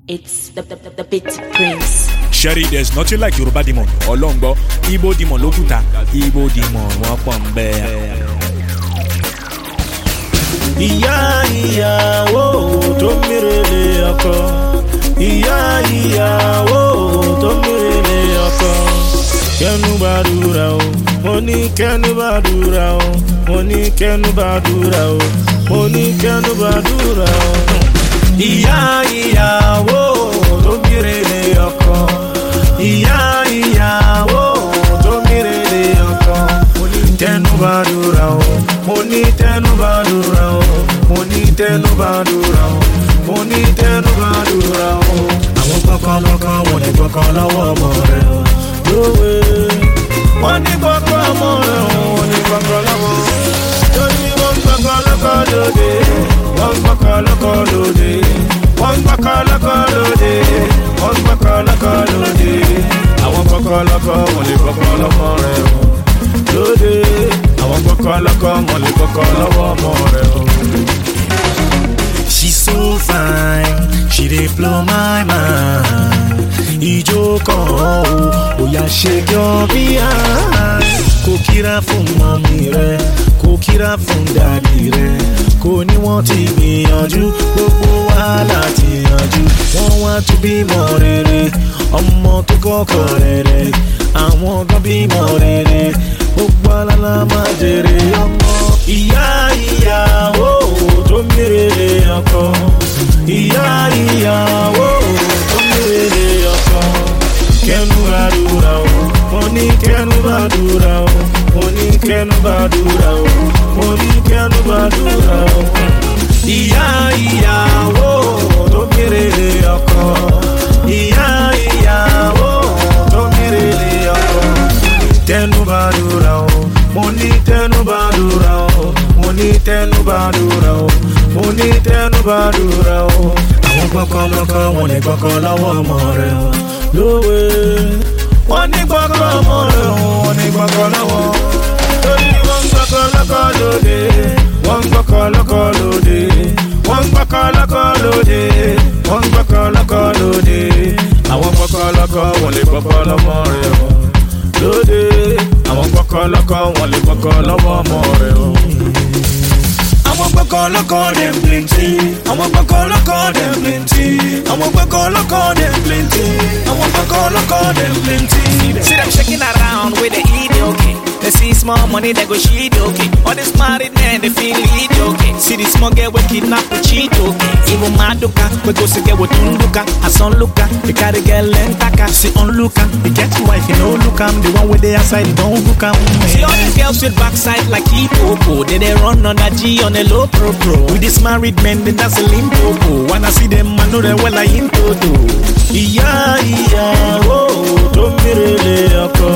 It's the Bit Prince. Sherry, there's nothing like Yoruba demon. Olongbo, Igbo demon lokuta. Igbo demon wapombe. Ìyàwó tó mèrèlè ọkọ. Ìyàwó tó mèrèlè ọkọ. Kẹ́nu bá dúra o, mo ní kẹ́nu bá dúra o, mo ní kẹ́nu bá dúra o, mo ní kẹ́nu bá dúra o. Ìyàwó tó mèrèlè ọkọ. Ìyàwó tó mèrèlè ọkọ. Mo ní kẹ́nu bá dúra o, mo ní kẹ́nu bá dúra o, mo ní kẹ́nu bá dúra o, mo ní kẹ́nu bá dúra o. Àwọn kankan lọ́kàn wọ́n ní kankan lọ́wọ́ ọmọ rẹ̀ o. Lówe wọ́n ní kankan ọmọ rẹ̀ o, wọ́n ní kankan lọ́wọ́. Lórí wọ́n kankan lọ́kàn lóde, wọ́n kankan lọ́kàn lóde, wọ́n kankan lọ́kàn lóde, wọ́n kankan lọ́kàn lóde. Àwọn kankan lọ́kàn wọ́n ní kankan lọ́mọ rẹ̀ o. Lóde àwọn kankan lọ́kàn wọ́n ní kankan lọ́wọ́ ọmọ rẹ̀ o. She's so fine, she dey blow my mind. Ijoko, oya shake your behind. Kò kíra fún mọ́mí rẹ̀, kò kíra fún dádì rẹ̀. Kò ní wọ́n ti gbìyànjú, gbogbo wàhálà ti yanjú. Wọ́n wá tún bímọ rere, ọmọ tó kọ́kọ́ rere. Àwọn kan bímọ rere, gbogbo alálà máa jèrè ọmọ. Ìyàwó tó mèrèlè ọkọ. Ìyàwó tó mèrèlè ọkọ. Kẹ́nu bá dúra o, mo ní kẹ́nu bá dúra o, mo ní kẹ́nu bá dúra o, mo ní kẹ́nu bá dúra o. Ìyàwó tó mèrèlè ọkọ. Ìyàwó tó mèrèlè ọkọ. Tẹ́nu bá dúra o, mo ní tẹ́nu bá dúra o, mo ní tẹ́nu bá dúra o, mo ní tẹ́nu bá dúra o. Àwọn gbọ́kàn lọ́kàn wọn ní gbọ́kàn lọ́wọ́ ọmọ rẹ̀ o. Lówe wọ́n ní gbọ́kàn ọmọ rẹ̀ o, wọ́n ní gbọ́kàn lọ́wọ́. Torí wọ́n gbọ́kàn lọ́kàn lóde, wọ́n gbọ́kàn lọ́kàn lóde, wọ́n gbọ́kàn lọ́kàn lóde, wọ́n gbọ́kàn lọ́kàn lóde. Àwọn gbọ́kàn lọ́kàn wọn lè gbọ́kàn lọ́mọ rẹ̀ o. Lóde àwọn gbọ́kàn lọ́kàn wọn lè gbọ́kàn lọ́wọ́ ọmọ rẹ̀ o. Àwọn gbọ́kàn lọ́kàn dem plenty, àwọn gbọ́kàn lọ́kàn dem plenty, àwọn gbọ́kàn lọ́kàn dem plenty, àwọn gbọ́kàn lọ́kàn dem plenty. See them shaking around with the eat okay. They see small money, they go cheat okay. All these married men, they feel lead okay. See the small girl we kidnap with cheat okay. Even Maduka, we go see get with Unduka. A son looker, they carry girl and taka. See on looker, they get wife, you know look am. The one with the outside, don't look am. See all these girls with backside like Hippo. They run on a G on a low pro. With these married men, then that's a limpo. Wanna see them, I know them well I in toto. Ìyàwó tó mèrèlè ọkọ.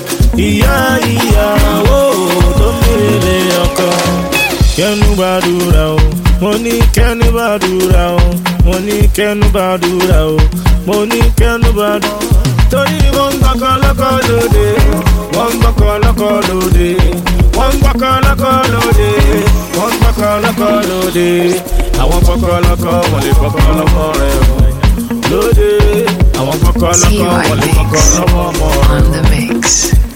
Ìyàwó tó mèrèlè ọkọ. Kẹ́nu bá dúra o, mo ní kẹ́nu bá dúra o, mo ní kẹ́nu bá dúra o, mo ní kẹ́nu bá dúra o. Torí wọ́n gbọ́kàn lọ́kàn lóde, wọ́n gbọ́kàn lọ́kàn lóde, wọ́n gbọ́kàn lọ́kàn lóde, wọ́n gbọ́kàn lọ́kàn lóde. Àwọn gbọ́kàn lọ́kàn wọ́n lè gbọ́kàn lọ́mọ rẹ̀ o. Lóde àwọn gbọ́kàn lọ́kàn wọ́n lè gbọ́kàn lọ́mọ rẹ̀ o. On the mix.